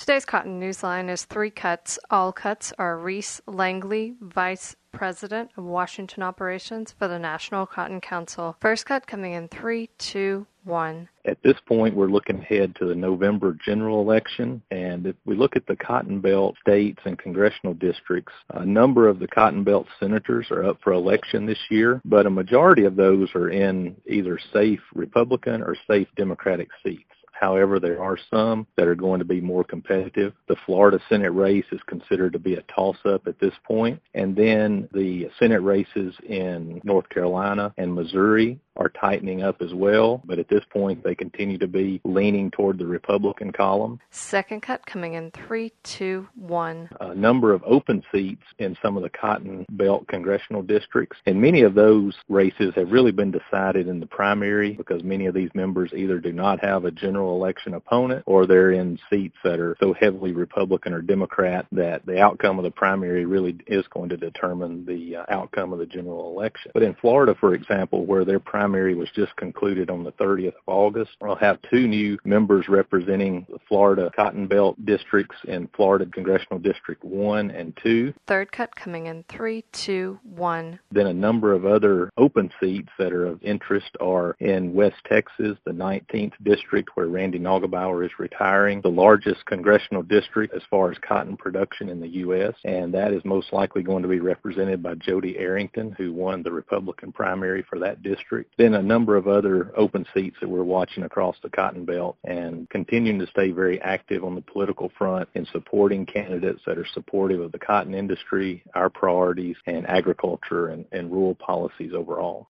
Today's Cotton Newsline is 3 cuts. All cuts are Reese Langley, Vice President of Washington Operations for the National Cotton Council. First cut coming in 3, 2, 1. At this point, we're looking ahead to the November general election, and if we look at the Cotton Belt states and congressional districts, a number of the Cotton Belt senators are up for election this year, but a majority of those are in either safe Republican or safe Democratic seats. However, there are some that are going to be more competitive. The Florida Senate race is considered to be a toss-up at this point. And then the Senate races in North Carolina and Missouri are tightening up as well. But at this point, they continue to be leaning toward the Republican column. Second cut coming in 3, 2, 1. A number of open seats in some of the Cotton Belt congressional districts. And many of those races have really been decided in the primary because many of these members either do not have a general election opponent or they're in seats that are so heavily Republican or Democrat that the outcome of the primary really is going to determine the outcome of the general election. But in Florida, for example, where their primary was just concluded on the 30th of August, we'll have 2 new members representing the Florida Cotton Belt districts in Florida Congressional District 1 and 2. Third cut coming in 3, 2, 1. Then a number of other open seats that are of interest are in West Texas, the 19th district where Randy Neugebauer is retiring, the largest congressional district as far as cotton production in the U.S., and that is most likely going to be represented by Jody Arrington, who won the Republican primary for that district. Then a number of other open seats that we're watching across the Cotton Belt and continuing to stay very active on the political front in supporting candidates that are supportive of the cotton industry, our priorities, and agriculture and rural policies overall.